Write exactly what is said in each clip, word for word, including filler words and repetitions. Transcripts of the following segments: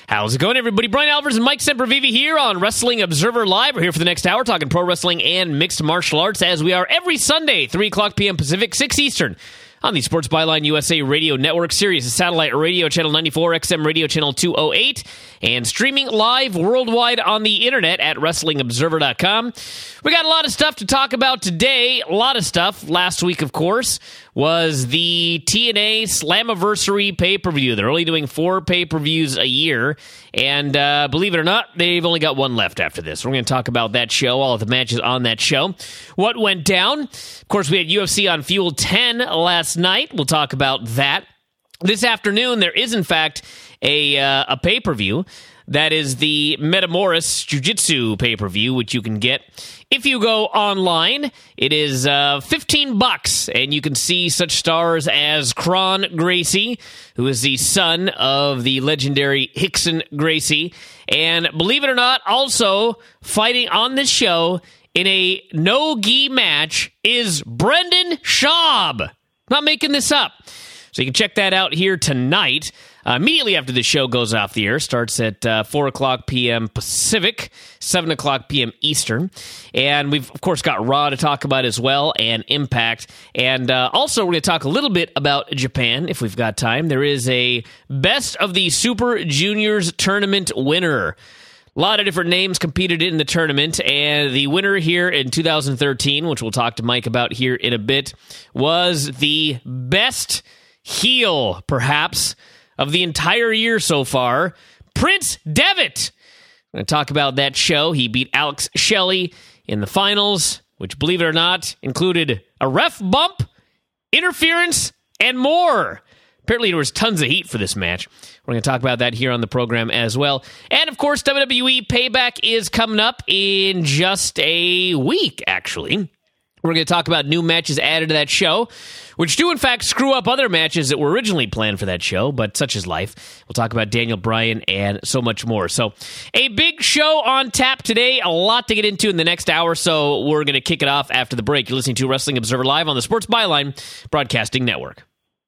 How's it going, everybody? Brian Alvarez and Mike Sempervive here on Wrestling Observer Live. We're here for the next hour talking pro wrestling and mixed martial arts, as we are every Sunday, three o'clock p.m. Pacific, six Eastern, on the Sports Byline U S A Radio Network, Sirius Satellite Radio Channel ninety-four, X M Radio Channel two oh eight, and streaming live worldwide on the internet at Wrestling Observer dot com. We got a lot of stuff to talk about today. A lot of stuff. Last week, of course, was the T N A Slammiversary pay-per-view. They're only doing four pay-per-views a year, and uh, believe it or not, they've only got one left after this. We're going to talk about that show, all of the matches on that show, what went down. Of course, we had U F C on Fuel ten last night. We'll talk about that. This afternoon, there is, in fact, a, uh, a pay-per-view. That is the Metamoris Jiu-Jitsu pay-per-view, which you can get if you go online. It is uh, fifteen bucks, and you can see such stars as Kron Gracie, who is the son of the legendary Rickson Gracie, and believe it or not, also fighting on this show in a no-gi match is Brendan Schaub. Not making this up. So you can check that out here tonight. Uh, immediately after the show goes off the air, starts at uh, four o'clock p.m. Pacific, seven o'clock p.m. Eastern. And we've, of course, got Raw to talk about as well, and Impact. And uh, also, we're going to talk a little bit about Japan, if we've got time. There is a Best of the Super Juniors tournament winner. A lot of different names competed in the tournament, and the winner here in two thousand thirteen, which we'll talk to Mike about here in a bit, was the best heel, perhaps, of the entire year so far, Prince Devitt. We're going to talk about that show. He beat Alex Shelley in the finals, which, believe it or not, included a ref bump, interference, and more. Apparently, there was tons of heat for this match. We're going to talk about that here on the program as well. And, of course, W W E Payback is coming up in just a week, actually. We're going to talk about new matches added to that show, which do, in fact, screw up other matches that were originally planned for that show, but such is life. We'll talk about Daniel Bryan and so much more. So, a big show on tap today, a lot to get into in the next hour, so we're going to kick it off after the break. You're listening to Wrestling Observer Live on the Sports Byline Broadcasting Network.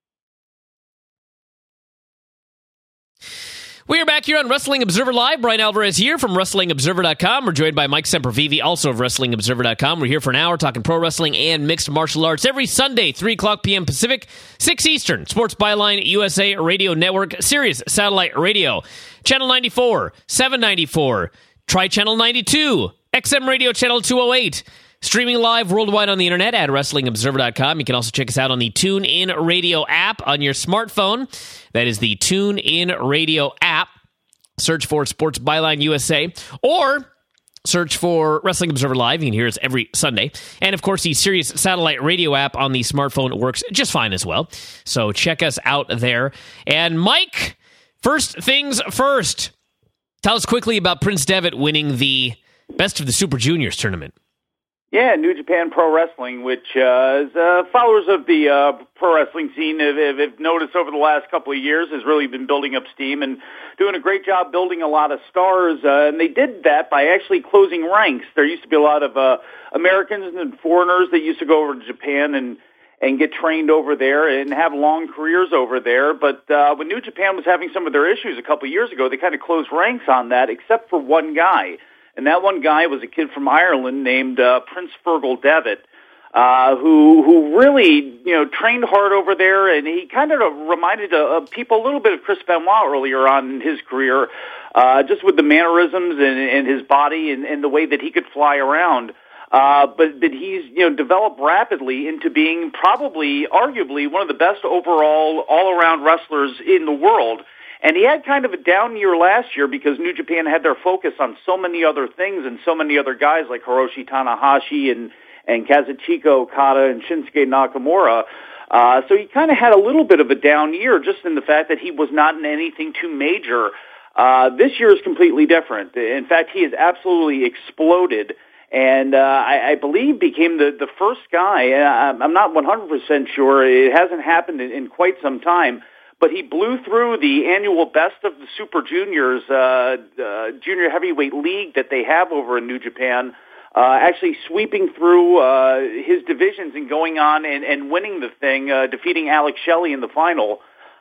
We are back here on Wrestling Observer Live. Brian Alvarez here from Wrestling Observer dot com. We're joined by Mike Sempervive, also of Wrestling Observer dot com. We're here for an hour talking pro wrestling and mixed martial arts every Sunday, three o'clock p.m. Pacific, six Eastern. Sports Byline U S A Radio Network, Sirius Satellite Radio, Channel ninety-four, seven ninety-four, Tri-Channel ninety-two, X M Radio Channel two oh eight. Streaming live worldwide on the internet at Wrestling Observer dot com. You can also check us out on the TuneIn Radio app on your smartphone. That is the TuneIn Radio app. Search for Sports Byline U S A, or search for Wrestling Observer Live. You can hear us every Sunday. And, of course, the Sirius Satellite Radio app on the smartphone works just fine as well. So check us out there. And, Mike, first things first. Tell us quickly about Prince Devitt winning the Best of the Super Juniors tournament. Yeah, New Japan Pro Wrestling, which uh, is, uh, followers of the uh, pro wrestling scene have, have, have noticed over the last couple of years, has really been building up steam and doing a great job building a lot of stars. Uh, and they did that by actually closing ranks. There used to be a lot of uh, Americans and foreigners that used to go over to Japan and and get trained over there and have long careers over there. But uh, when New Japan was having some of their issues a couple of years ago, they kind of closed ranks on that, except for one guy. And that one guy was a kid from Ireland named uh, Prince Fergal Devitt, uh, who who really, you know, trained hard over there, and he kind of reminded uh, people a little bit of Chris Benoit earlier on in his career, uh, just with the mannerisms and, and his body and, and the way that he could fly around. Uh, but that he's, you know, developed rapidly into being probably, arguably, one of the best overall, all-around wrestlers in the world. And he had kind of a down year last year because New Japan had their focus on so many other things and so many other guys like Hiroshi Tanahashi and, and Kazuchika Okada and Shinsuke Nakamura. Uh, so he kind of had a little bit of a down year just in the fact that he was not in anything too major. Uh, this year is completely different. In fact, he has absolutely exploded. And uh, I, I believe became the, the first guy, uh, I'm not one hundred percent sure, it hasn't happened in, in quite some time, but he blew through the annual Best of the Super Juniors, uh, uh, junior heavyweight league that they have over in New Japan, uh, actually sweeping through uh, his divisions and going on and, and winning the thing, uh, defeating Alex Shelley in the final.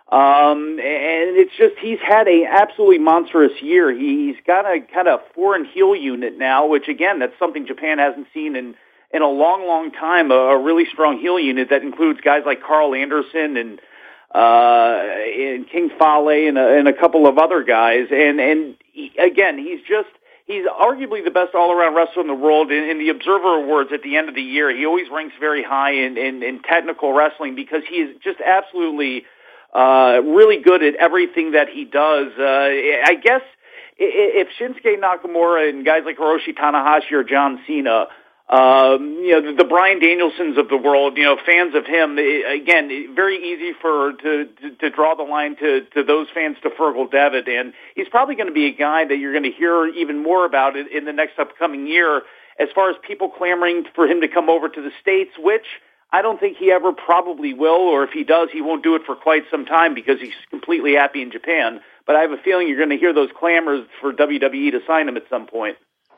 Um, and it's just, he's had a absolutely monstrous year. He's got a kind of foreign heel unit now, which again, that's something Japan hasn't seen in, in a long, long time, a, a really strong heel unit that includes guys like Carl Anderson and, uh, and King Fale and a, and a couple of other guys. And, and he, again, he's just, he's arguably the best all-around wrestler in the world. In, in the Observer Awards at the end of the year, he always ranks very high in, in, in technical wrestling because he is just absolutely Uh, really good at everything that he does. Uh, I guess if Shinsuke Nakamura and guys like Hiroshi Tanahashi or John Cena, um, you know, the, the Bryan Danielsons of the world, you know, fans of him, again, very easy for to, to, to draw the line to, to those fans to Fergal Devitt. And he's probably going to be a guy that you're going to hear even more about in, in the next upcoming year as far as people clamoring for him to come over to the States, which I don't think he ever probably will, or if he does, he won't do it for quite some time because he's completely happy in Japan. But I have a feeling you're going to hear those clamors for W W E to sign him at some point.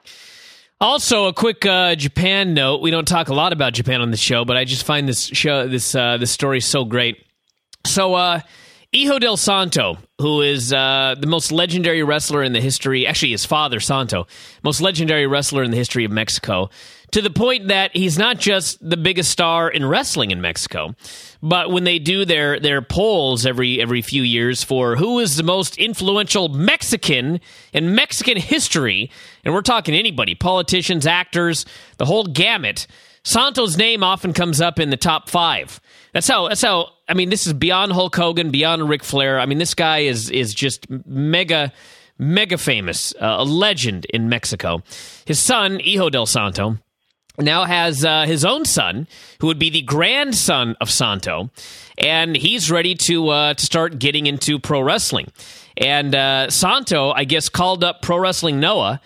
Also, a quick uh, Japan note. We don't talk a lot about Japan on the show, but I just find this show, this uh, this story so great. So, uh, Hijo del Santo, who is uh, the most legendary wrestler in the history, actually his father, Santo, most legendary wrestler in the history of Mexico, to the point that he's not just the biggest star in wrestling in Mexico, but when they do their, their polls every every few years for who is the most influential Mexican in Mexican history, and we're talking anybody, politicians, actors, the whole gamut, Santo's name often comes up in the top five. That's how, that's how, I mean, this is beyond Hulk Hogan, beyond Ric Flair. I mean, this guy is is just mega, mega famous, uh, a legend in Mexico. His son, Hijo del Santo, now has uh, his own son, who would be the grandson of Santo, and he's ready to uh, to start getting into pro wrestling. And uh, Santo, I guess, called up Pro Wrestling Noah,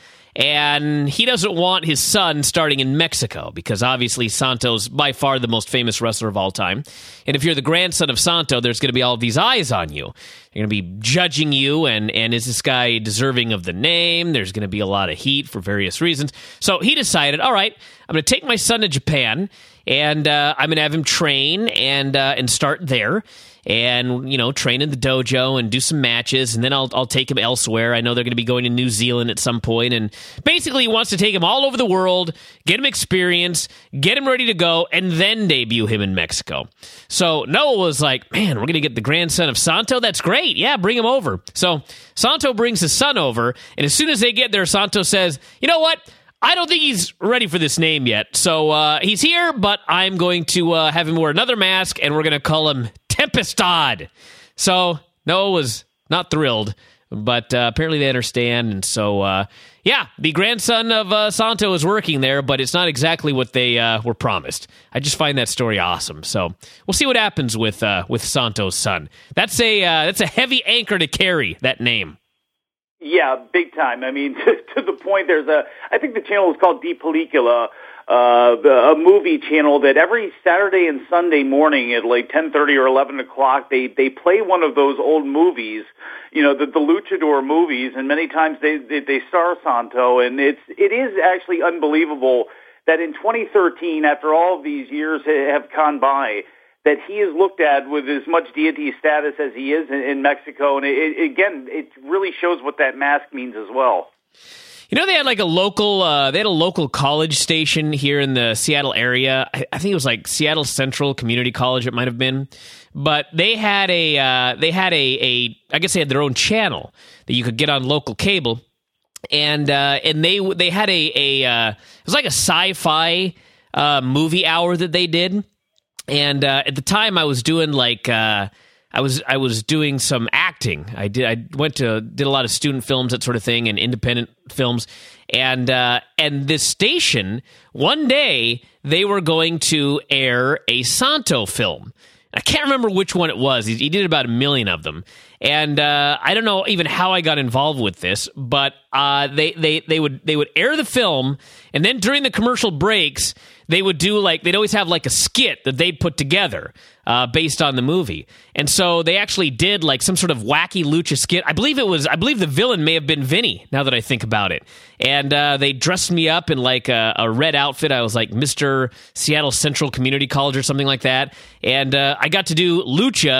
and he doesn't want his son starting in Mexico, because obviously Santo's by far the most famous wrestler of all time. And if you're the grandson of Santo, there's going to be all these eyes on you. They're going to be judging you, and, and is this guy deserving of the name? There's going to be a lot of heat for various reasons. So he decided, all right, I'm going to take my son to Japan, and uh, I'm going to have him train and uh, and start there. And, you know, train in the dojo and do some matches, and then I'll I'll take him elsewhere. I know they're going to be going to New Zealand at some point, and basically he wants to take him all over the world, get him experience, get him ready to go, and then debut him in Mexico. So Noah was like, man, we're going to get the grandson of Santo? That's great. Yeah, bring him over. So Santo brings his son over, and as soon as they get there, Santo says, you know what? I don't think he's ready for this name yet. So uh, he's here, but I'm going to uh, have him wear another mask, and we're going to call him Tempestad. So Noah was not thrilled, but uh, apparently they understand. And so, uh, yeah, the grandson of uh, Santo is working there, but it's not exactly what they uh, were promised. I just find that story awesome. So we'll see what happens with uh, with Santo's son. That's a uh, that's a heavy anchor to carry, that name. Yeah, big time. I mean, to, to the point, there's a, I think the channel is called D Película, uh, a movie channel that every Saturday and Sunday morning at like ten thirty or eleven o'clock, they, they play one of those old movies, you know, the, the luchador movies, and many times they, they, they star Santo, and it's, it is actually unbelievable that in twenty thirteen, after all of these years have gone by, that he is looked at with as much deity status as he is in, in Mexico. And it, it, again, it really shows what that mask means as well. You know, they had like a local, uh, they had a local college station here in the Seattle area. I, I think it was like Seattle Central Community College, it might have been. But they had a, uh, they had a, a, I guess they had their own channel that you could get on local cable. And, uh, and they, they had a, a, uh, it was like a sci-fi, uh, movie hour that they did. And uh, at the time, I was doing like uh, I was I was doing some acting. I did I went to did a lot of student films, that sort of thing, and independent films. And uh, and this station, one day they were going to air a Santo film. I can't remember which one it was. He, he did about a million of them, and uh, I don't know even how I got involved with this. But uh, they they they would they would air the film, and then during the commercial breaks, they would do like, they'd always have like a skit that they'd put together uh, based on the movie. And so they actually did like some sort of wacky lucha skit. I believe it was, I believe the villain may have been Vinny, now that I think about it. And uh, they dressed me up in like a, a red outfit. I was like Mister Seattle Central Community College or something like that. And uh, I got to do lucha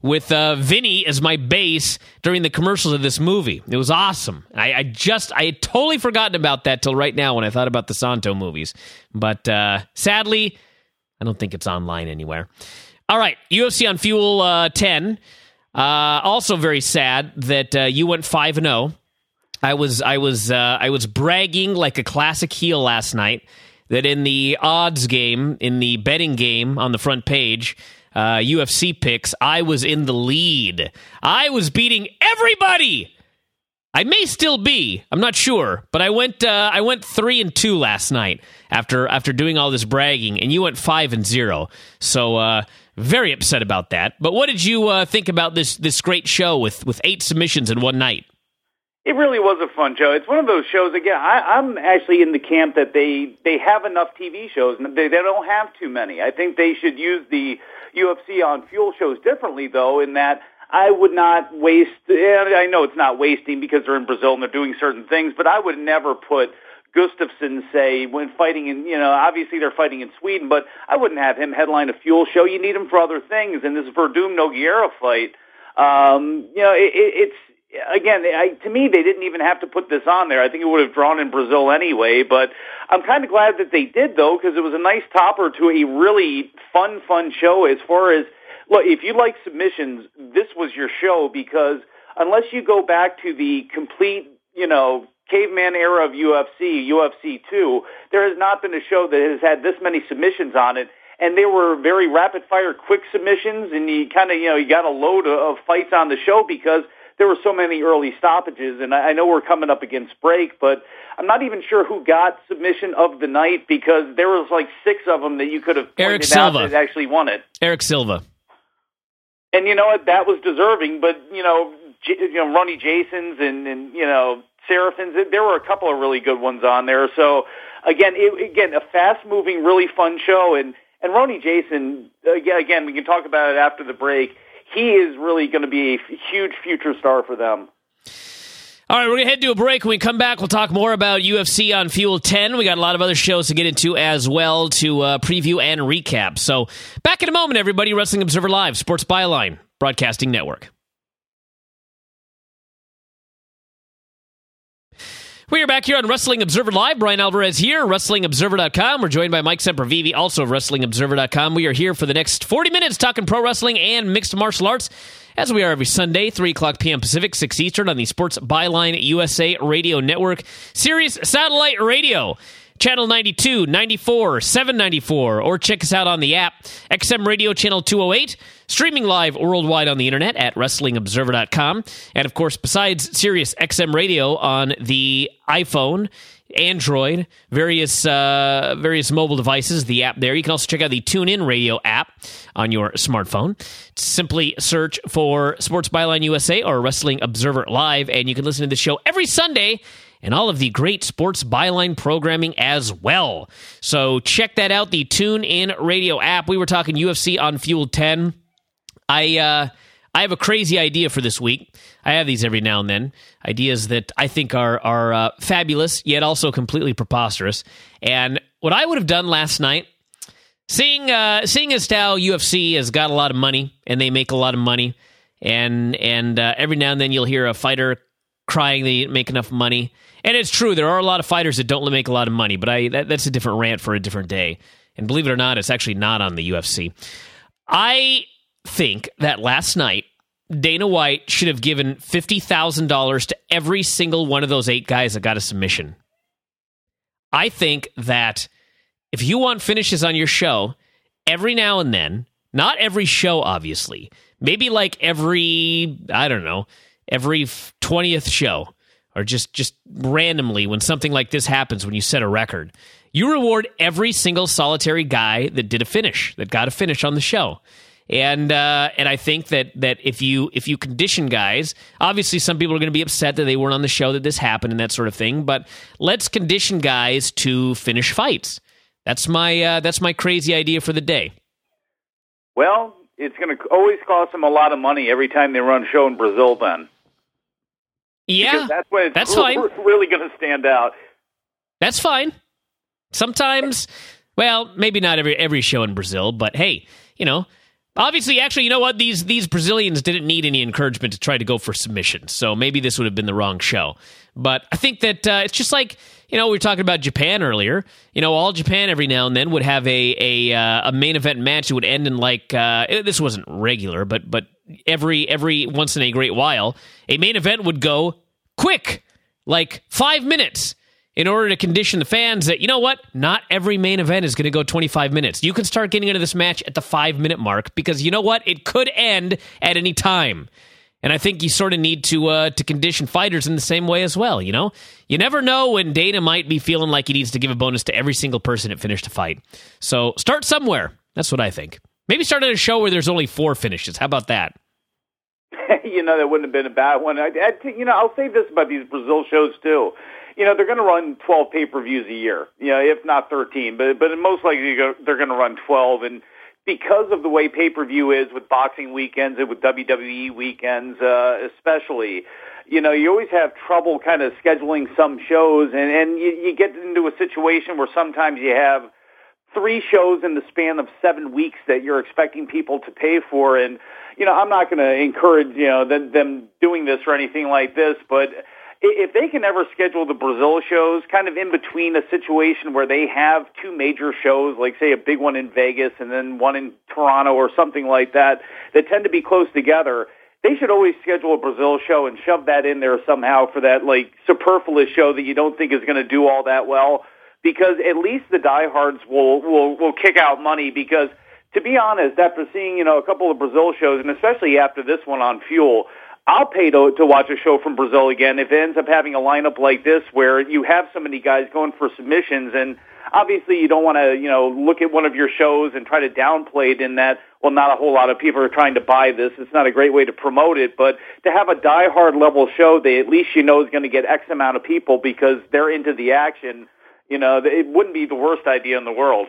with uh, Vinny as my bass during the commercials of this movie. It was awesome. I, I just, I had totally forgotten about that till right now when I thought about the Santo movies. But uh, sadly, I don't think it's online anywhere. All right, U F C on Fuel uh, ten. Uh, also very sad that uh, you went five and oh. I was, I was, uh, I was bragging like a classic heel last night that in the odds game, in the betting game on the front page, uh, U F C picks, I was in the lead. I was beating everybody. I may still be. I'm not sure, but I went. Uh, I went three and two last night after after doing all this bragging, and you went five and zero. So uh, very upset about that. But what did you uh, think about this this great show with with eight submissions in one night? It really was a fun show. It's one of those shows, again, I, I'm actually in the camp that they, they have enough T V shows. And they, they don't have too many. I think they should use the U F C on Fuel shows differently, though, in that I would not waste, I know it's not wasting because they're in Brazil and they're doing certain things, but I would never put Gustafsson, say, when fighting in, you know, obviously they're fighting in Sweden, but I wouldn't have him headline a Fuel show. You need him for other things. And this Verdum Nogueira fight, um, you know, it, it, it's, Again, I, to me, they didn't even have to put this on there. I think it would have drawn in Brazil anyway, but I'm kind of glad that they did, though, because it was a nice topper to a really fun, fun show as far as, look, if you like submissions, this was your show, because unless you go back to the complete, you know, caveman era of U F C, U F C two, there has not been a show that has had this many submissions on it. And they were very rapid-fire, quick submissions, and you kind of, you know, you got a load of fights on the show because there were so many early stoppages, and I know we're coming up against break, but I'm not even sure who got submission of the night because there was like six of them that you could have pointed Eric out Silva. that actually won it. Eric Silva. And you know what? That was deserving, but, you know, J- you know, Ronnie Jason's and, and, you know, Seraphins, there were a couple of really good ones on there. So, again, it, again, a fast-moving, really fun show, and, and Ronnie Jason, again, we can talk about it after the break. He is really going to be a huge future star for them. All right, we're going to head to a break. When we come back, we'll talk more about U F C on Fuel ten. We got a lot of other shows to get into as well to uh, preview and recap. So back in a moment, everybody. Wrestling Observer Live, Sports Byline Broadcasting Network. We are back here on Wrestling Observer Live. Brian Alvarez here, Wrestling Observer dot com. We're joined by Mike Sempervive, also of Wrestling Observer dot com. We are here for the next forty minutes talking pro wrestling and mixed martial arts, as we are every Sunday, three o'clock p.m. Pacific, six Eastern, on the Sports Byline U S A Radio Network, Sirius Satellite Radio, Channel ninety-two, ninety-four, seven ninety-four, or check us out on the app, X M Radio Channel two oh eight, streaming live worldwide on the internet at Wrestling Observer dot com. And, of course, besides Sirius X M Radio on the iPhone, Android, various uh, various mobile devices, the app there. You can also check out the TuneIn Radio app on your smartphone. Simply search for Sports Byline U S A or Wrestling Observer Live, and you can listen to the show every Sunday and all of the great Sports Byline programming as well. So check that out, the TuneIn Radio app. We were talking U F C on Fuel ten. I uh, I have a crazy idea for this week. I have these every now and then, ideas that I think are are uh, fabulous, yet also completely preposterous. And what I would have done last night, seeing uh, seeing as how U F C has got a lot of money and they make a lot of money, and and uh, every now and then you'll hear a fighter crying they didn't make enough money. And it's true, there are a lot of fighters that don't make a lot of money, but I that, that's a different rant for a different day. And believe it or not, it's actually not on the U F C. I think that last night, Dana White should have given fifty thousand dollars to every single one of those eight guys that got a submission. I think that if you want finishes on your show, every now and then, not every show, obviously, maybe like every, I don't know, every twentieth show, or just, just randomly when something like this happens, when you set a record, you reward every single solitary guy that did a finish, that got a finish on the show. And uh, and I think that that if you if you condition guys, obviously some people are going to be upset that they weren't on the show, that this happened and that sort of thing. But let's condition guys to finish fights. That's my uh, that's my crazy idea for the day. Well, it's going to always cost them a lot of money every time they run a show in Brazil. Then, yeah, because that's when it's that's really, fine. really going to stand out. That's fine. Sometimes, well, maybe not every every show in Brazil, but hey, you know. Obviously, actually, you know what? These these Brazilians didn't need any encouragement to try to go for submissions, so maybe this would have been the wrong show. But I think that uh, it's just like, you know, we were talking about Japan earlier. You know, All Japan every now and then would have a a, uh, a main event match that would end in like, uh, this wasn't regular, but but every every once in a great while, a main event would go quick, like five minutes. In order to condition the fans that, you know what, not every main event is going to go twenty-five minutes. You can start getting into this match at the five-minute mark because, you know what, it could end at any time. And I think you sort of need to uh, to condition fighters in the same way as well, you know? You never know when Dana might be feeling like he needs to give a bonus to every single person that finished a fight. So start somewhere. That's what I think. Maybe start at a show where there's only four finishes. How about that? You know, that wouldn't have been a bad one. I, I, you know, I'll say this about these Brazil shows, too. You know, they're going to run twelve pay-per-views a year, you know, if not thirteen, but but most likely they're going to run twelve. And because of the way pay-per-view is with boxing weekends and with W W E weekends uh, especially, you know, you always have trouble kind of scheduling some shows, and, and you, you get into a situation where sometimes you have three shows in the span of seven weeks that you're expecting people to pay for. And, you know, I'm not going to encourage, you know, them, them doing this or anything like this, but if they can ever schedule the Brazil shows kind of in between a situation where they have two major shows, like say a big one in Vegas and then one in Toronto or something like that, that tend to be close together, they should always schedule a Brazil show and shove that in there somehow for that like superfluous show that you don't think is going to do all that well, because at least the diehards will, will, will kick out money. Because to be honest, after seeing, you know, a couple of Brazil shows, and especially after this one on Fuel, I'll pay to, to watch a show from Brazil again if it ends up having a lineup like this where you have so many guys going for submissions. And obviously you don't want to, you know, look at one of your shows and try to downplay it in that, well, not a whole lot of people are trying to buy this. It's not a great way to promote it. But to have a diehard level show that at least you know is going to get X amount of people because they're into the action, you know, it wouldn't be the worst idea in the world.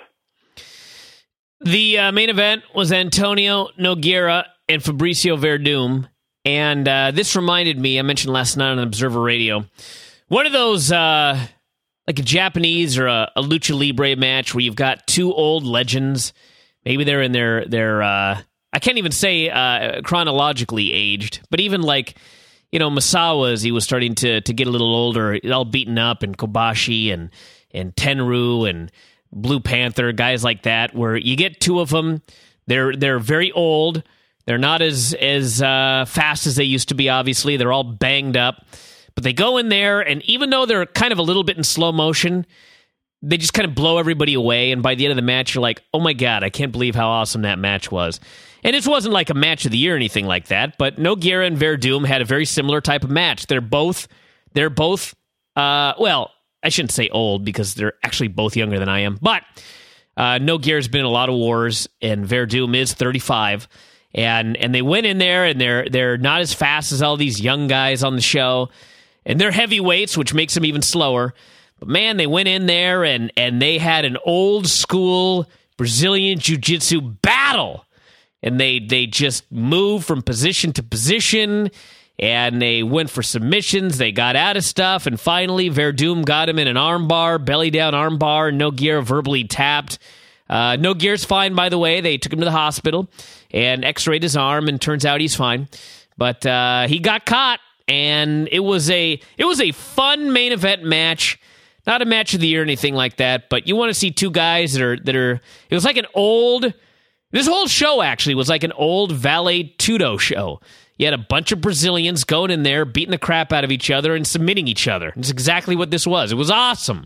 The uh, main event was Antonio Nogueira and Fabricio Verdum. And uh, this reminded me, I mentioned last night on Observer Radio, one of those, uh, like a Japanese or a, a lucha libre match where you've got two old legends. Maybe they're in their, their uh, I can't even say uh, chronologically aged, but even like, you know, Misawa, as he was starting to, to get a little older, all beaten up, and Kobashi and, and Tenryu and Blue Panther, guys like that, where you get two of them, they're they're very old. They're not as as uh, fast as they used to be, obviously. They're all banged up. But they go in there, and even though they're kind of a little bit in slow motion, they just kind of blow everybody away. And by the end of the match, you're like, oh my God, I can't believe how awesome that match was. And it wasn't like a match of the year or anything like that, but Nogueira and Verdum had a very similar type of match. They're both, they're both, uh, well, I shouldn't say old because they're actually both younger than I am. But uh, Nogueira's been in a lot of wars, and Verdum is thirty-five. And and they went in there, and they're they're not as fast as all these young guys on the show, and they're heavyweights, which makes them even slower. But man, they went in there and and they had an old school Brazilian jiu-jitsu battle, and they they just moved from position to position, and they went for submissions. They got out of stuff, and finally Verdum got him in an armbar, belly down armbar. Nogueira verbally tapped. Uh, Nogueira's fine, by the way. They took him to the hospital and x-rayed his arm, and turns out he's fine. But uh, he got caught, and it was a it was a fun main event match. Not a match of the year or anything like that, but you want to see two guys that are that are. It was like an old. This whole show actually was like an old Vale Tudo show. You had a bunch of Brazilians going in there, beating the crap out of each other and submitting each other. It's exactly what this was. It was awesome.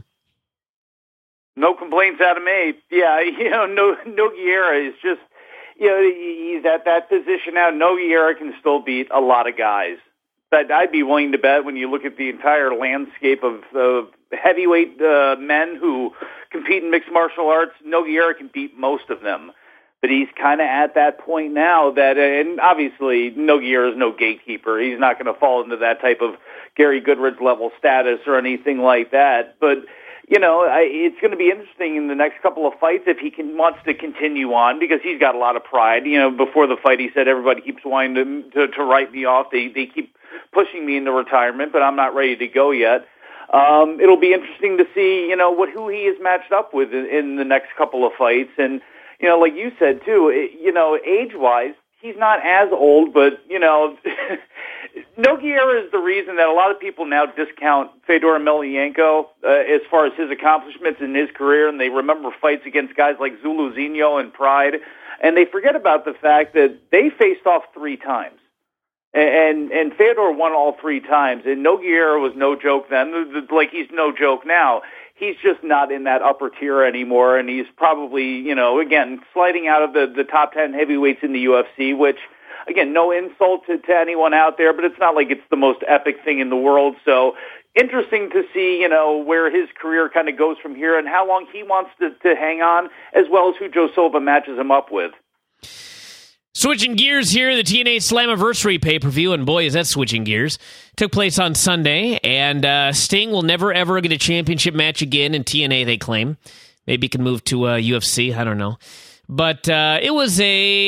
No complaints out of me. Yeah, you know, no, Nogueira is just, you know, he's at that position now. Nogueira can still beat a lot of guys. But I'd be willing to bet when you look at the entire landscape of uh, heavyweight uh, men who compete in mixed martial arts, Nogueira can beat most of them. But he's kind of at that point now that, and obviously Nogueira is no gatekeeper. He's not going to fall into that type of Gary Goodridge level status or anything like that. But you know, I, it's going to be interesting in the next couple of fights if he can, wants to continue on, because he's got a lot of pride. You know, before the fight, he said, everybody keeps wanting to, to, to write me off. They, they keep pushing me into retirement, but I'm not ready to go yet. Um, it'll be interesting to see, you know, what, who he is matched up with in, in the next couple of fights. And, you know, like you said too, it, you know, age-wise, he's not as old, but, you know, Nogueira is the reason that a lot of people now discount Fedor Emelianenko uh, as far as his accomplishments in his career, and they remember fights against guys like Zuluzinho and Pride, and they forget about the fact that they faced off three times. And and Fedor won all three times, and Nogueira was no joke then, like he's no joke now. He's just not in that upper tier anymore, and he's probably, you know, again, sliding out of the, the top ten heavyweights in the U F C, which, again, no insult to, to anyone out there, but it's not like it's the most epic thing in the world. So interesting to see, you know, where his career kind of goes from here and how long he wants to, to hang on, as well as who Joe Silva matches him up with. Switching gears here, the T N A Slammiversary pay-per-view, and boy, is that switching gears, took place on Sunday, and uh, Sting will never, ever get a championship match again in T N A, they claim. Maybe he can move to uh, U F C, I don't know. But uh, it was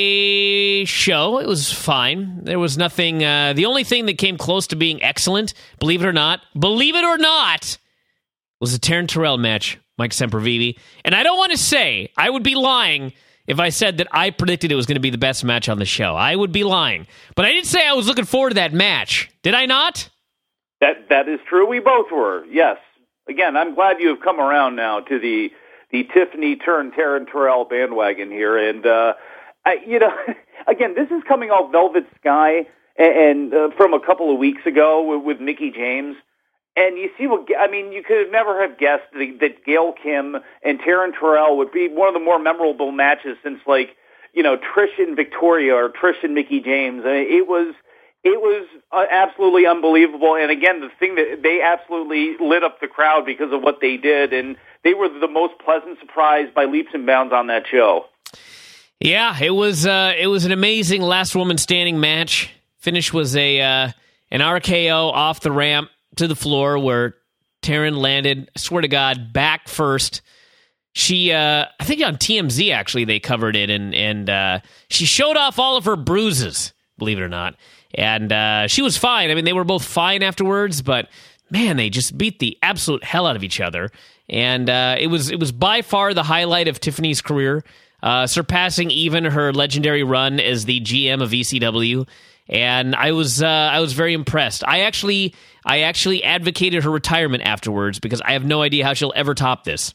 a show. It was fine. There was nothing, uh, the only thing that came close to being excellent, believe it or not, believe it or not, was the Taryn Terrell match, Mike Sempervive. And I don't want to say, I would be lying if I said that I predicted it was going to be the best match on the show. I would be lying. But I did say I was looking forward to that match. Did I not? That That is true. We both were, yes. Again, I'm glad you have come around now to the the Tiffany turned Taryn Terrell bandwagon here. And, uh, I, you know, again, this is coming off Velvet Sky and, and uh, from a couple of weeks ago with, with Mickie James. And you see what, I mean, you could have never have guessed that, that Gail Kim and Taryn Terrell would be one of the more memorable matches since, like, you know, Trish and Victoria or Trish and Mickie James. I mean, it was, it was uh, absolutely unbelievable. And again, the thing that they absolutely lit up the crowd because of what they did. And they were the most pleasant surprise by leaps and bounds on that show. Yeah, it was, uh, it was an amazing last woman standing match. Finish was a, uh, an R K O off the ramp to the floor where Taryn landed, I swear to God, back first. She, uh, I think on T M Z, actually, they covered it, and, and uh, she showed off all of her bruises, believe it or not. And uh, she was fine. I mean, they were both fine afterwards, but, man, they just beat the absolute hell out of each other. And uh, it was it was by far the highlight of Tiffany's career, uh, surpassing even her legendary run as the G M of E C W. And I was uh, I was very impressed. I actually I actually advocated her retirement afterwards because I have no idea how she'll ever top this.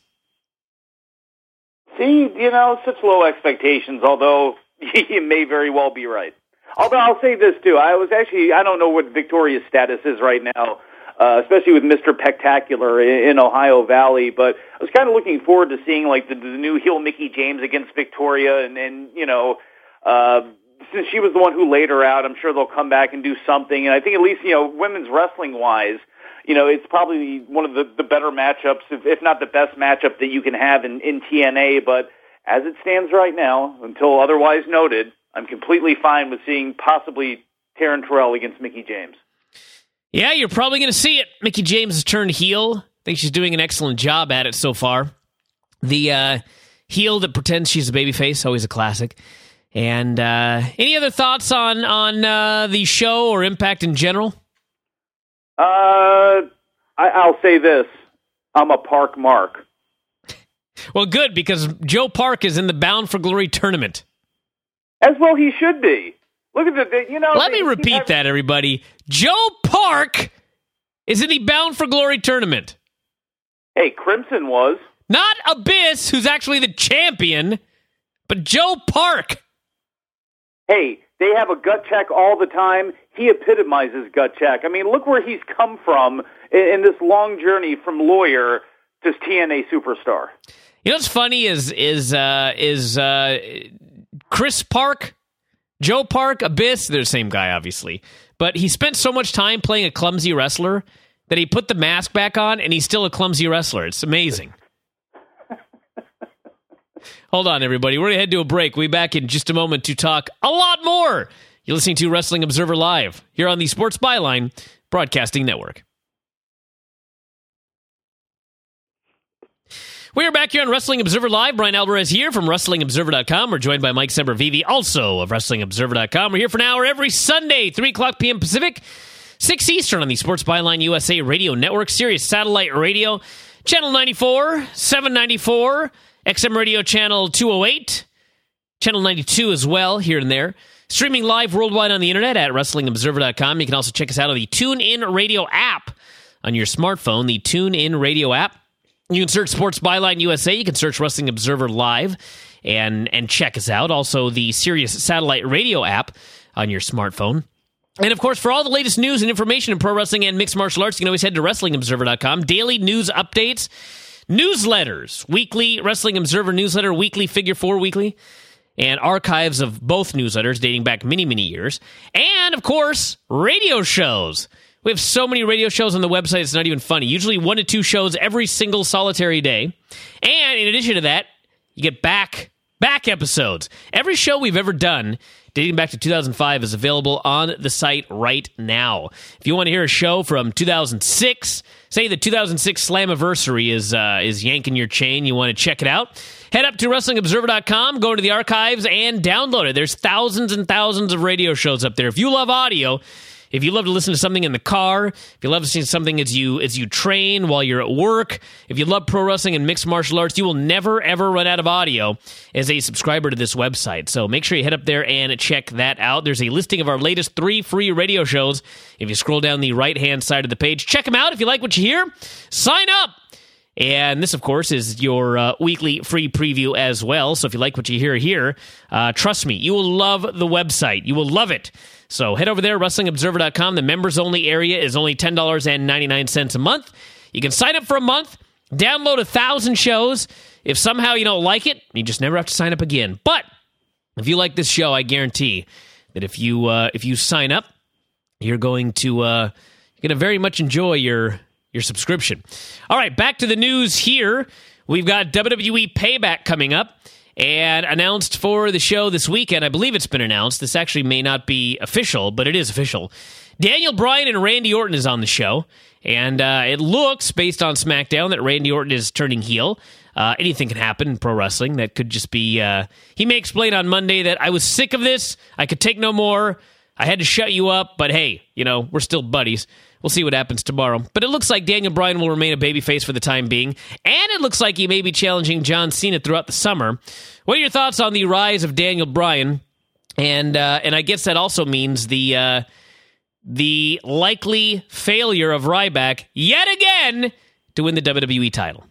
See, you know, such low expectations, although you may very well be right. Although I'll say this, too. I was actually, I don't know what Victoria's status is right now, uh, especially with Mister Pectacular in, in Ohio Valley, but I was kind of looking forward to seeing, like, the, the new heel Mickie James against Victoria, and, and you know, uh, since she was the one who laid her out, I'm sure they'll come back and do something. And I think at least, you know, women's wrestling-wise, you know, it's probably one of the, the better matchups, if, if not the best matchup that you can have in, in T N A. But as it stands right now, until otherwise noted, I'm completely fine with seeing possibly Taryn Terrell against Mickie James. Yeah, you're probably going to see it. Mickie James has turned heel. I think she's doing an excellent job at it so far. The uh, heel that pretends she's a babyface, always a classic. And uh, any other thoughts on on uh, the show or Impact in general? Uh, I, I'll say this: I'm a Park Mark. Well, good, because Joe Park is in the Bound for Glory tournament. As well, he should be. Look at the, you know. Let me they, repeat have, that, everybody. Joe Park is in the Bound for Glory tournament. Hey, Crimson was not Abyss, who's actually the champion, but Joe Park. Hey, they have a gut check all the time. He epitomizes gut check. I mean, look where he's come from in, in this long journey from lawyer to T N A superstar. You know what's funny is is uh, is uh, Chris Park, Joe Park, Abyss. They're the same guy, obviously, but he spent so much time playing a clumsy wrestler that he put the mask back on, and he's still a clumsy wrestler. It's amazing. Hold on, everybody. We're going to head to a break. We'll be back in just a moment to talk a lot more. You're listening to Wrestling Observer Live here on the Sports Byline Broadcasting Network. We are back here on Wrestling Observer Live. Brian Alvarez here from Wrestling Observer dot com. We're joined by Mike Sempervive, also of Wrestling Observer dot com. We're here for an hour every Sunday, three o'clock p.m. Pacific, six Eastern on the Sports Byline U S A Radio Network, Sirius Satellite Radio, Channel ninety-four, seven ninety-four, X M Radio Channel two oh eight, Channel ninety-two as well, here and there. Streaming live worldwide on the internet at wrestling observer dot com. You can also check us out on the TuneIn Radio app on your smartphone, the TuneIn Radio app. You can search Sports Byline U S A. You can search Wrestling Observer Live and, and check us out. Also, the Sirius Satellite Radio app on your smartphone. And, of course, for all the latest news and information in pro wrestling and mixed martial arts, you can always head to wrestling observer dot com. Daily news updates, newsletters, weekly Wrestling Observer newsletter, weekly Figure Four Weekly, and archives of both newsletters dating back many, many years. And, of course, radio shows. We have so many radio shows on the website, it's not even funny. Usually one to two shows every single solitary day. And in addition to that, you get back, back episodes. Every show we've ever done, dating back to two thousand five, is available on the site right now. If you want to hear a show from two thousand six, say the two thousand six Slammiversary is, uh, is yanking your chain, you want to check it out, head up to wrestling observer dot com, go to the archives, and download it. There's thousands and thousands of radio shows up there. If you love audio, if you love to listen to something in the car, if you love to see something as you as you train while you're at work, if you love pro wrestling and mixed martial arts, you will never, ever run out of audio as a subscriber to this website. So make sure you head up there and check that out. There's a listing of our latest three free radio shows. If you scroll down the right-hand side of the page, check them out. If you like what you hear, sign up. And this, of course, is your uh, weekly free preview as well. So if you like what you hear here, uh, trust me, you will love the website. You will love it. So head over there, wrestling observer dot com. The members-only area is only ten dollars and ninety-nine cents a month. You can sign up for a month, download a thousand shows. If somehow you don't like it, you just never have to sign up again. But if you like this show, I guarantee that if you uh, if you sign up, you're going to uh, you're going to very much enjoy your your subscription. All right, back to the news here. We've got W W E Payback coming up. And announced for the show this weekend, I believe it's been announced. This actually may not be official, but it is official. Daniel Bryan and Randy Orton is on the show. And uh, it looks, based on SmackDown, that Randy Orton is turning heel. Uh, anything can happen in pro wrestling. That could just be... Uh, he may explain on Monday that I was sick of this. I could take no more. I had to shut you up. But hey, you know, we're still buddies. We'll see what happens tomorrow. But it looks like Daniel Bryan will remain a babyface for the time being. And it looks like he may be challenging John Cena throughout the summer. What are your thoughts on the rise of Daniel Bryan? And uh, and I guess that also means the uh, the likely failure of Ryback yet again to win the W W E title.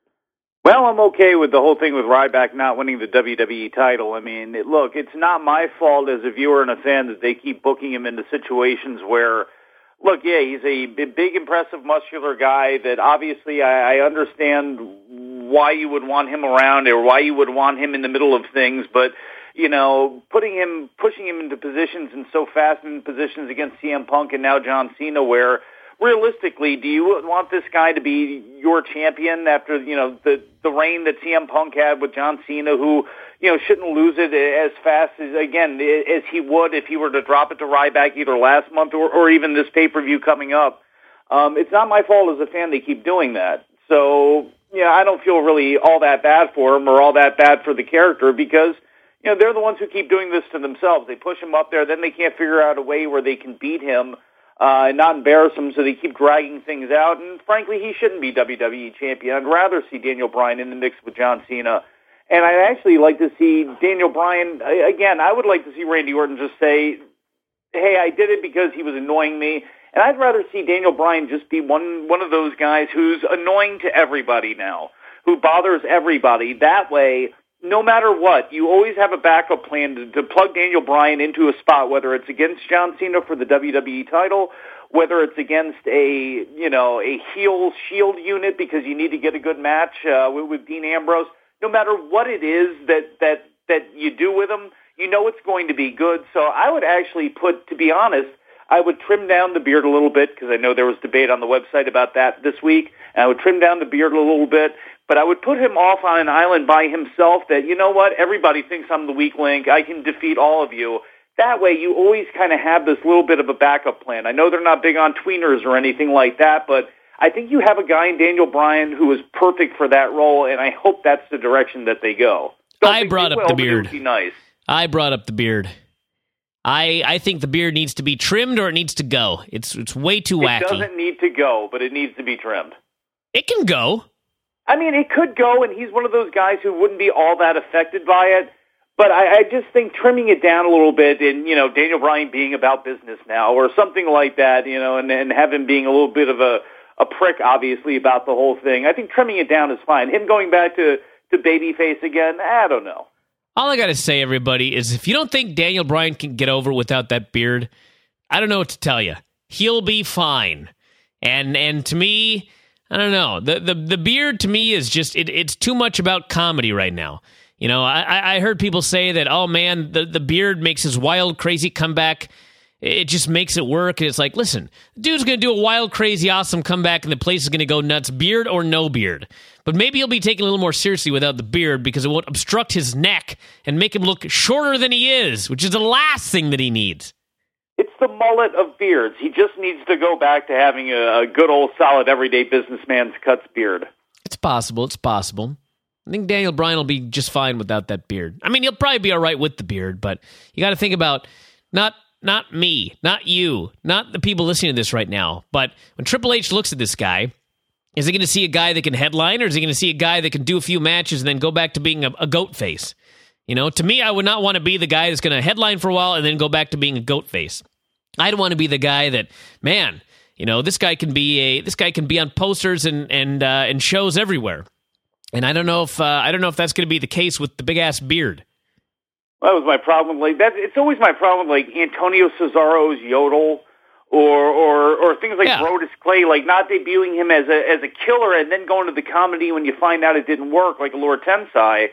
Well, I'm okay with the whole thing with Ryback not winning the W W E title. I mean, it, look, it's not my fault as a viewer and a fan that they keep booking him into situations where... Look, yeah, he's a big, impressive, muscular guy that obviously I, I understand why you would want him around or why you would want him in the middle of things, but, you know, putting him, pushing him into positions and so fast in positions against C M Punk and now John Cena where, realistically, do you want this guy to be your champion after, you know, the, the reign that C M Punk had with John Cena, who, you know, shouldn't lose it as fast as, again, as he would if he were to drop it to Ryback either last month or, or even this pay-per-view coming up. Um, it's not my fault as a fan they keep doing that. So, you know, I don't feel really all that bad for him or all that bad for the character because, you know, they're the ones who keep doing this to themselves. They push him up there, then they can't figure out a way where they can beat him uh, and not embarrass him, so they keep dragging things out. And, frankly, he shouldn't be W W E champion. I'd rather see Daniel Bryan in the mix with John Cena. And I'd actually like to see Daniel Bryan, again, I would like to see Randy Orton just say, hey, I did it because he was annoying me. And I'd rather see Daniel Bryan just be one one of those guys who's annoying to everybody now, who bothers everybody. That way, no matter what, you always have a backup plan to, to plug Daniel Bryan into a spot, whether it's against John Cena for the W W E title, whether it's against a, you know, a heel Shield unit because you need to get a good match uh, with, with Dean Ambrose. No matter what it is that, that, that you do with him, you know it's going to be good. So I would actually put, to be honest, I would trim down the beard a little bit because I know there was debate on the website about that this week. And I would trim down the beard a little bit, but I would put him off on an island by himself that, you know what, everybody thinks I'm the weak link. I can defeat all of you. That way you always kind of have this little bit of a backup plan. I know they're not big on tweeners or anything like that, but I think you have a guy in Daniel Bryan who is perfect for that role, and I hope that's the direction that they go. Don't I brought up will, the beard. It would be nice. I brought up the beard. I I think the beard needs to be trimmed or it needs to go. It's it's way too wacky. It doesn't need to go, but it needs to be trimmed. It can go. I mean, it could go, and he's one of those guys who wouldn't be all that affected by it. But I, I just think trimming it down a little bit and, you know, Daniel Bryan being about business now or something like that, you know, and, and have him being a little bit of a, a prick, obviously, about the whole thing. I think trimming it down is fine. Him going back to, to babyface again, I don't know. All I got to say, everybody, is if you don't think Daniel Bryan can get over without that beard, I don't know what to tell you. He'll be fine. And and to me, I don't know. The the, the beard, to me, is just, it, it's too much about comedy right now. You know, I, I heard people say that, oh, man, the, the beard makes his wild, crazy comeback. It just makes it work. And it's like, listen, the dude's going to do a wild, crazy, awesome comeback, and the place is going to go nuts, beard or no beard. But maybe he'll be taken a little more seriously without the beard because it won't obstruct his neck and make him look shorter than he is, which is the last thing that he needs. It's the mullet of beards. He just needs to go back to having a, a good old solid everyday businessman's cuts beard. It's possible. It's possible. I think Daniel Bryan will be just fine without that beard. I mean, he'll probably be all right with the beard, but you got to think about not not me, not you, not the people listening to this right now, but when Triple H looks at this guy, is he going to see a guy that can headline, or is he going to see a guy that can do a few matches and then go back to being a, a goat face? You know, to me, I would not want to be the guy that's going to headline for a while and then go back to being a goat face. I'd want to be the guy that, man, you know, this guy can be a this guy can be on posters and and uh, and shows everywhere. And I don't know if uh, I don't know if that's going to be the case with the big ass beard. Well, that was my problem. Like that, it's always my problem. Like Antonio Cesaro's Yodel, or or or things like yeah. Brodus Clay, like not debuting him as a as a killer and then going to the comedy when you find out it didn't work, like Allure Tensai.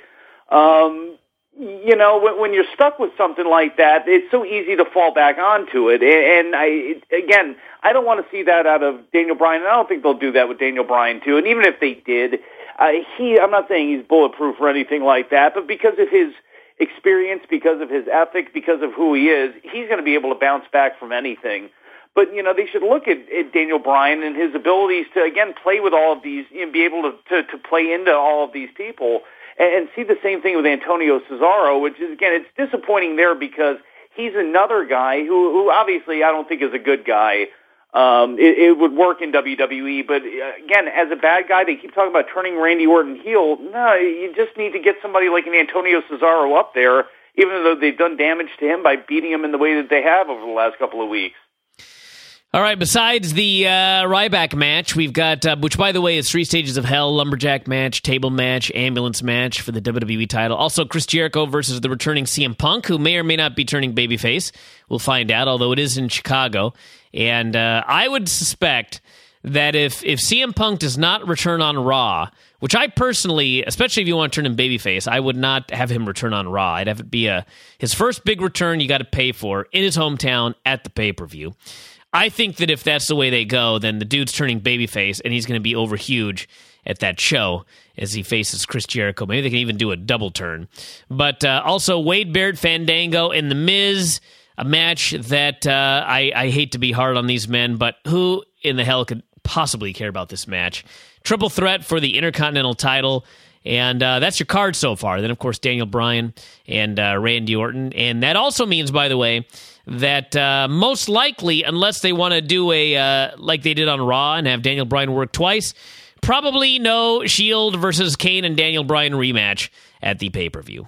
Um, you know, when, when you're stuck with something like that, it's so easy to fall back onto it. And, and I, it, again, I don't want to see that out of Daniel Bryan, and I don't think they'll do that with Daniel Bryan too. And even if they did, uh, he, I'm not saying he's bulletproof or anything like that, but because of his experience, because of his ethic, because of who he is, he's going to be able to bounce back from anything. But, you know, they should look at, at Daniel Bryan and his abilities to, again, play with all of these, and be able to, to, to play into all of these people. And see the same thing with Antonio Cesaro, which is, again, it's disappointing there because he's another guy who, who obviously I don't think is a good guy. Um, it, it would work in W W E, but again, as a bad guy, they keep talking about turning Randy Orton heel. No, you just need to get somebody like an Antonio Cesaro up there, even though they've done damage to him by beating him in the way that they have over the last couple of weeks. All right, besides the uh, Ryback match, we've got, uh, which by the way is three stages of hell, lumberjack match, table match, ambulance match for the W W E title. Also, Chris Jericho versus the returning C M Punk, who may or may not be turning babyface. We'll find out, although it is in Chicago. And uh, I would suspect that if, if C M Punk does not return on Raw, which I personally, especially if you want to turn him babyface, I would not have him return on Raw. I'd have it be a, his first big return you got to pay for in his hometown at the pay-per-view. I think that if that's the way they go, then the dude's turning babyface, and he's going to be over huge at that show as he faces Chris Jericho. Maybe they can even do a double turn. But uh, also Wade Barrett, Fandango, and The Miz, a match that uh, I, I hate to be hard on these men, but who in the hell could possibly care about this match? Triple threat for the Intercontinental title. And uh, that's your card so far. Then, of course, Daniel Bryan and uh, Randy Orton. And that also means, by the way, that uh, most likely, unless they want to do a, uh, like they did on Raw and have Daniel Bryan work twice, probably no Shield versus Kane and Daniel Bryan rematch at the pay-per-view.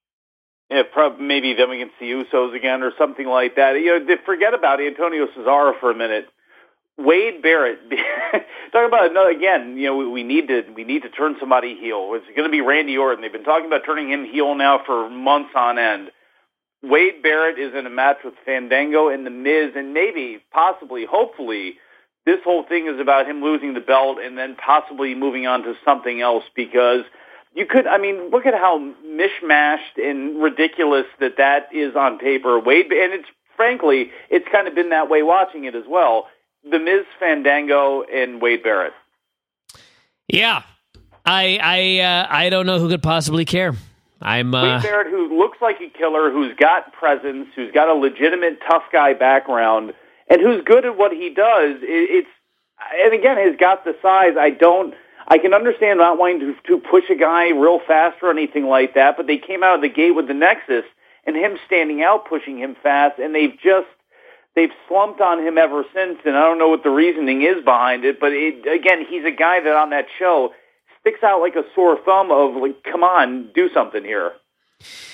Yeah, probably, maybe then we can see Usos again or something like that. You know, forget about Antonio Cesaro for a minute. Wade Barrett, talking about another, again, you know, we, we need to we need to turn somebody heel. It's going to be Randy Orton. They've been talking about turning him heel now for months on end. Wade Barrett is in a match with Fandango and The Miz, and maybe, possibly, hopefully, this whole thing is about him losing the belt and then possibly moving on to something else, because you could, I mean, look at how mishmashed and ridiculous that that is on paper. Wade, and it's, frankly, it's kind of been that way watching it as well. The Miz, Fandango, and Wade Barrett. Yeah, I I uh, I don't know who could possibly care. I'm uh... Wade Barrett, who looks like a killer, who's got presence, who's got a legitimate tough guy background, and who's good at what he does. It, it's and again, has got the size. I don't. I can understand not wanting to, to push a guy real fast or anything like that, but they came out of the gate with the Nexus and him standing out, pushing him fast, and they've just. They've slumped on him ever since, and I don't know what the reasoning is behind it, but it, again, he's a guy that on that show sticks out like a sore thumb of, like, come on, do something here.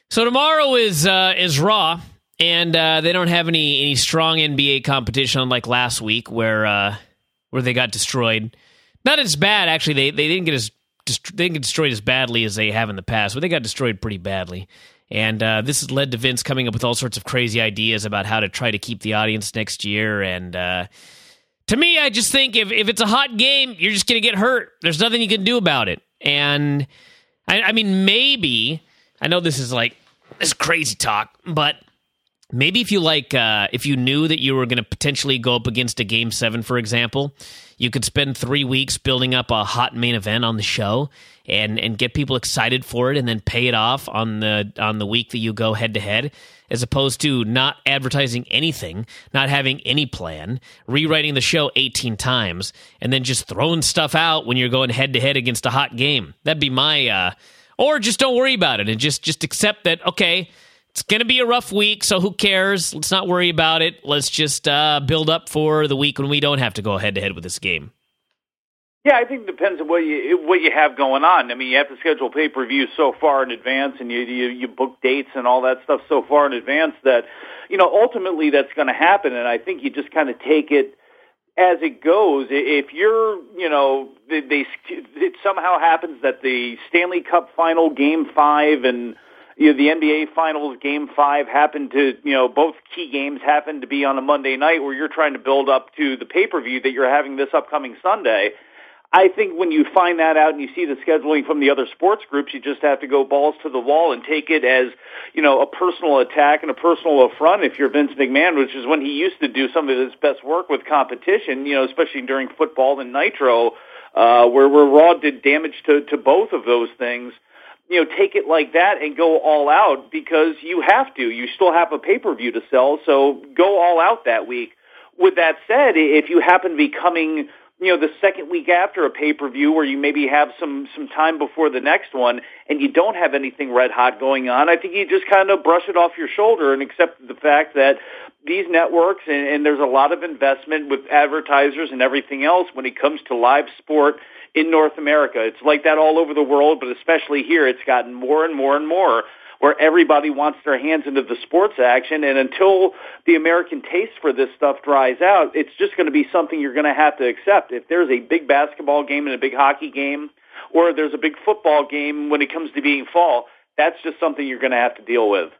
So tomorrow is uh, is Raw, and uh, they don't have any, any strong N B A competition unlike last week where uh, where they got destroyed. Not as bad, actually. They they didn't get as they didn't get destroyed as badly as they have in the past, but they got destroyed pretty badly. And uh, this has led to Vince coming up with all sorts of crazy ideas about how to try to keep the audience next year. And uh, to me, I just think if, if it's a hot game, you're just going to get hurt. There's nothing you can do about it. And I, I mean, maybe, I know this is like, this is crazy talk, but maybe if you like, uh, if you knew that you were going to potentially go up against a game seven, for example, you could spend three weeks building up a hot main event on the show and, and get people excited for it and then pay it off on the on the week that you go head to head, as opposed to not advertising anything, not having any plan, rewriting the show eighteen times, and then just throwing stuff out when you're going head to head against a hot game. That'd be my, uh, or just don't worry about it and just, just accept that, okay, it's going to be a rough week, so who cares? Let's not worry about it. Let's just uh, build up for the week when we don't have to go head-to-head with this game. Yeah, I think it depends on what you what you have going on. I mean, you have to schedule pay-per-views so far in advance, and you, you you book dates and all that stuff so far in advance that, you know, ultimately that's going to happen, and I think you just kind of take it as it goes. If you're, you know, they, they it somehow happens that the Stanley Cup Final Game five and You know, the N B A Finals Game five happened to, you know, both key games happened to be on a Monday night where you're trying to build up to the pay-per-view that you're having this upcoming Sunday. I think when you find that out and you see the scheduling from the other sports groups, you just have to go balls to the wall and take it as, you know, a personal attack and a personal affront if you're Vince McMahon, which is when he used to do some of his best work with competition, you know, especially during football and Nitro, uh, where, where Raw did damage to, to both of those things. You know, take it like that and go all out because you have to. You still have a pay-per-view to sell, so go all out that week. With that said, if you happen to be coming, you know, the second week after a pay-per-view where you maybe have some, some time before the next one and you don't have anything red hot going on, I think you just kind of brush it off your shoulder and accept the fact that these networks, and, and there's a lot of investment with advertisers and everything else when it comes to live sport in North America. It's like that all over the world, but especially here, it's gotten more and more and more where everybody wants their hands into the sports action, and until the American taste for this stuff dries out, it's just going to be something you're going to have to accept. If there's a big basketball game and a big hockey game, or there's a big football game when it comes to being fall, that's just something you're going to have to deal with.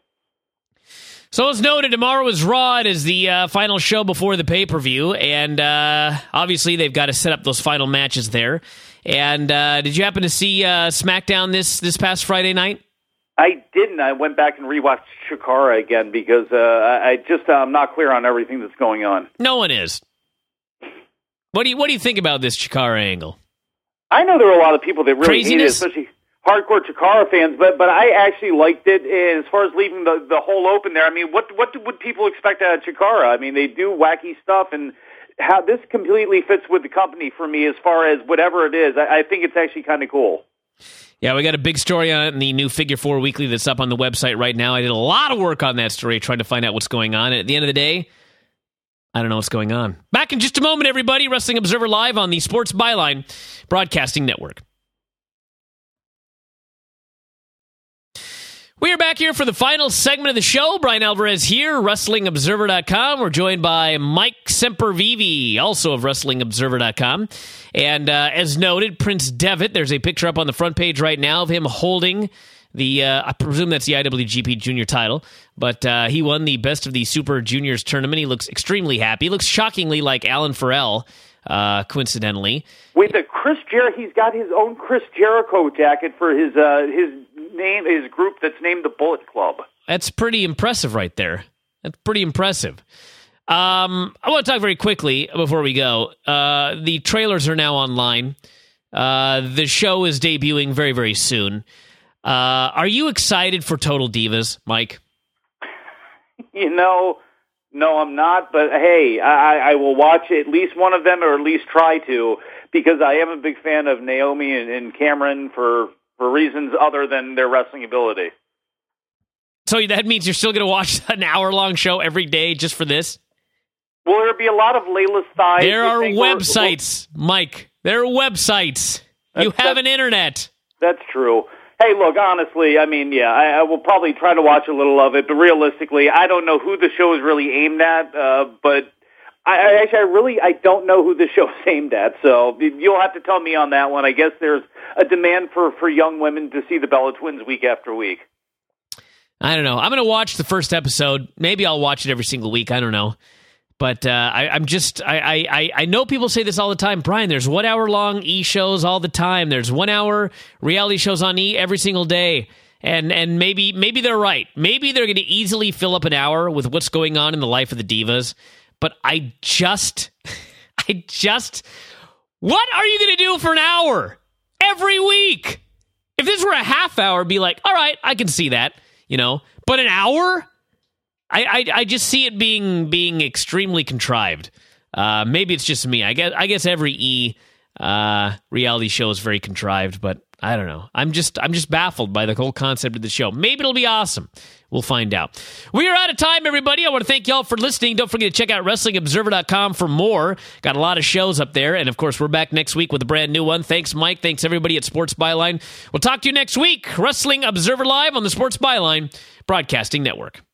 So as noted, tomorrow is Raw. It is the uh, final show before the pay-per-view, and uh, obviously they've got to set up those final matches there. And uh, did you happen to see uh, SmackDown this, this past Friday night? I didn't. I went back and rewatched Chikara again because uh, I just uh, I'm not clear on everything that's going on. No one is. What do you What do you think about this Chikara angle? I know there are a lot of people that really Craziness? hate it, especially hardcore Chikara fans, but but I actually liked it. And as far as leaving the the hole open there, I mean, what what would people expect out of Chikara? I mean, they do wacky stuff, and how this completely fits with the company for me as far as whatever it is. I, I think it's actually kind of cool. Yeah, we got a big story on it in the new Figure Four Weekly that's up on the website right now. I did a lot of work on that story trying to find out what's going on. And at the end of the day, I don't know what's going on. Back in just a moment, everybody. Wrestling Observer Live on the Sports Byline Broadcasting Network. We are back here for the final segment of the show. Brian Alvarez here, Wrestling Observer dot com. We're joined by Mike Sempervive, also of Wrestling Observer dot com. And uh, as noted, Prince Devitt, there's a picture up on the front page right now of him holding the, uh, I presume that's the I W G P Junior title, but uh, he won the Best of the Super Juniors tournament. He looks extremely happy. He looks shockingly like Alan Farrell, uh, coincidentally. With the Chris Jer- he's got his own Chris Jericho jacket for his uh, his name, his group that's named the Bullet Club. That's pretty impressive right there. That's pretty impressive. Um, I want to talk very quickly before we go. Uh, the trailers are now online. Uh, the show is debuting very, very soon. Uh, are you excited for Total Divas, Mike? You know, no, I'm not. But hey, I, I will watch at least one of them, or at least try to, because I am a big fan of Naomi and, and Cameron for for reasons other than their wrestling ability. So that means you're still going to watch an hour-long show every day just for this? Will there be a lot of Layla's thighs? There are websites, Mike. There are websites. You have an internet. That's true. Hey, look, honestly, I mean, yeah, I, I will probably try to watch a little of it, but realistically, I don't know who the show is really aimed at, uh, but I, I actually, I really, I don't know who the show is aimed at, so you'll have to tell me on that one. I guess there's a demand for, for young women to see the Bella Twins week after week. I don't know. I'm going to watch the first episode. Maybe I'll watch it every single week. I don't know. But uh, I, I'm just, I, I, I know people say this all the time. Brian, there's one hour long E shows all the time. There's one hour reality shows on E every single day. And and maybe maybe they're right. Maybe they're going to easily fill up an hour with what's going on in the life of the divas. But I just, I just, what are you going to do for an hour every week? If this were a half hour, be like, all right, I can see that, you know. But an hour? I, I I just see it being being extremely contrived. Uh, maybe it's just me. I guess I guess every E uh, reality show is very contrived, but I don't know. I'm just I'm just baffled by the whole concept of the show. Maybe it'll be awesome. We'll find out. We are out of time, everybody. I want to thank y'all for listening. Don't forget to check out Wrestling Observer dot com for more. Got a lot of shows up there, and of course, we're back next week with a brand new one. Thanks, Mike. Thanks everybody at Sports Byline. We'll talk to you next week. Wrestling Observer Live on the Sports Byline Broadcasting Network.